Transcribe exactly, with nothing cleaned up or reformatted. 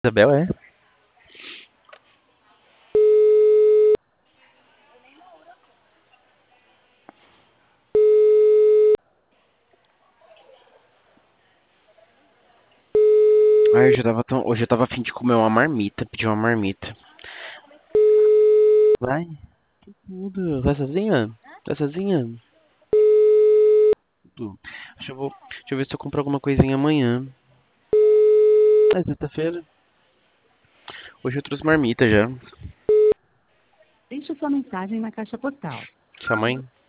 Isabel, é? Ai, hoje eu tava tão... hoje eu tava a fim de comer uma marmita, pedir uma marmita. Vai, tudo. Vai sozinha? Vai sozinha? Tudo. Acho que eu vou... Deixa eu ver se eu compro alguma coisinha amanhã. É sexta-feira. Hoje eu trouxe marmita já. Deixe sua mensagem na caixa postal. Sua mãe?